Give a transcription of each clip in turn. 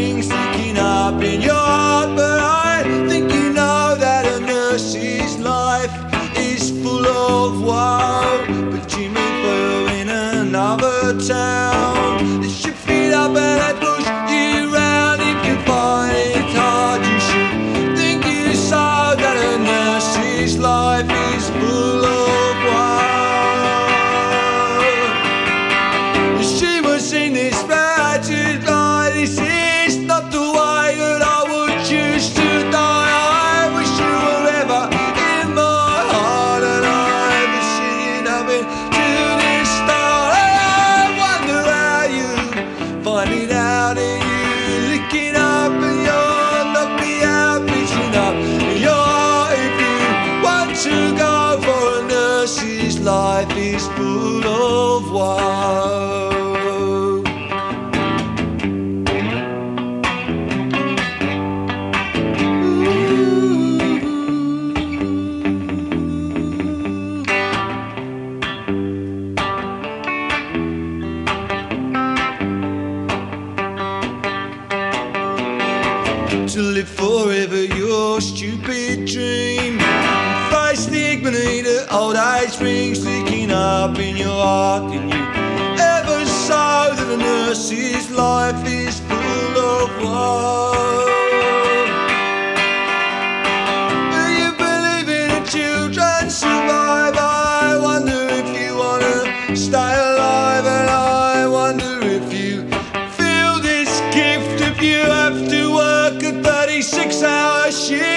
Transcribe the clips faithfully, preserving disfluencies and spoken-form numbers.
springs sticking up in your heart. But I think you know that a nurse's life is full of woe. But you meet her in another town. It's your feet up and they push you round. If you find it hard, you should think you saw that a nurse's life is full of woe. She was in this wretched life. This is not the way that I would choose to die. I wish you were ever in my heart, and I've been singing up into this star. I wonder how you find it out, and you licking up and you're knocking out, reaching up in your heart. If you want to go for a nurse's life is full of woe. To live forever your stupid dream, face the ignominy that old age brings, sticking up in your heart. Can you ever show that a nurse's life is full of woe? Do you believe in a children's survive? I wonder if you wanna stay alive, and I wonder if you feel this gift if you have to work a thirty-six hour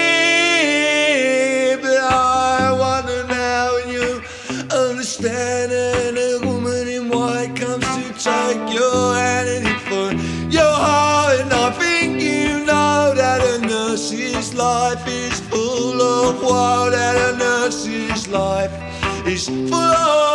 shift. But I wonder now when you understand, and a woman in white comes to take your hand and it for your heart. And I think you know that a nurse's life is full of woe, that a nurse's life is full of